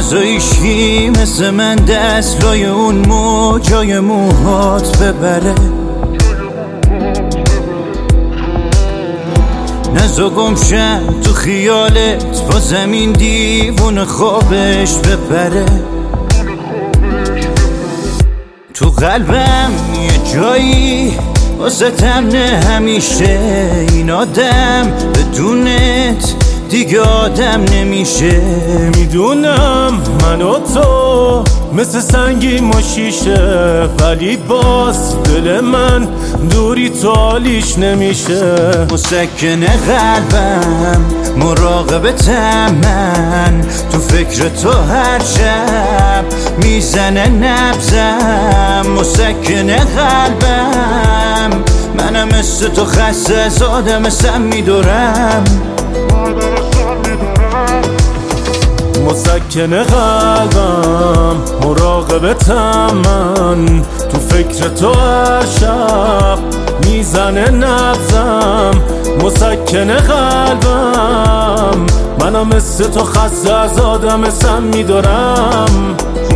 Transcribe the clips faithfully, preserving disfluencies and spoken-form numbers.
نزایشی مثل من دست لای اون موجای موهات ببره، نزا گمشم تو خیالت با زمین دیوون خوابش ببره. تو قلبم یه جایی واسه تمنه همیشه، این آدم بدونت دیگه آدم نمیشه. میدونم من و تو مثل سنگی ما شیشه، ولی باز دل من دوری تو حالیش نمیشه. مسکن قلبم مراقبتم من، تو فکر تو هر شب میزنه نبزم. مسکن قلبم منم مثل تو خسته از آدم سم میدورم. مسکن قلبم مراقبتم من، تو فکر تو هر شب میزنه نبزم. مسکن قلبم منم مثل تو خسته از آدم سم میدارم.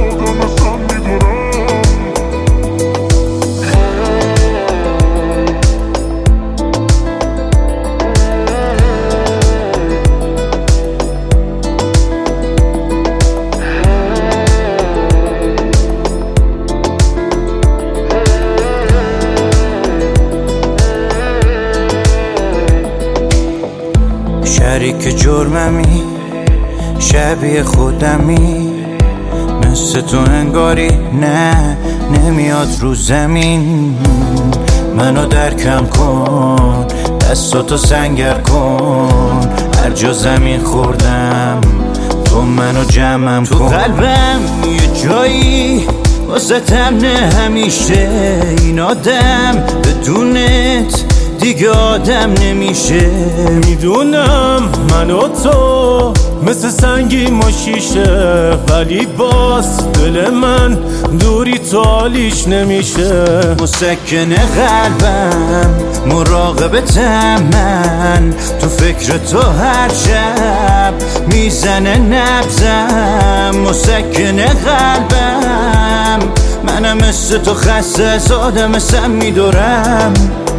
شریک جرممی شبیه خودمی، مثل تو انگاری نه نمیاد رو زمین. منو درکم کن دستاتو سنگر کن، هر جا زمین خوردم تو منو جمعم کن. تو قلبم یه جایی واسه تمنه همیشه، این آدم بدونت دیگه آدم نمیشه. میدونم من و تو مثل سنگی ما شیشه، ولی باز دل من دوری تو حالیش نمیشه. مسکن قلبم مراقبتم من، تو فکر تو هر شب میزنه نبزم. مسکن قلبم منم مثل تو خسته از آدم سم میدورم.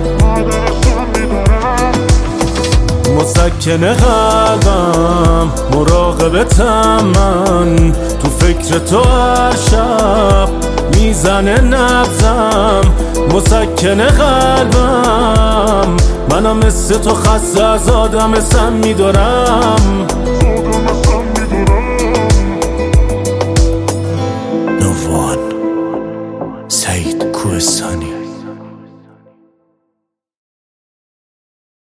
مسکن قلبم مراقبتم من، تو فکر تو هر شب میزنه نبزم. مسکن قلبم منم مثل تو خسته از آدم سم میدارم. نووان سعید کوهستانی.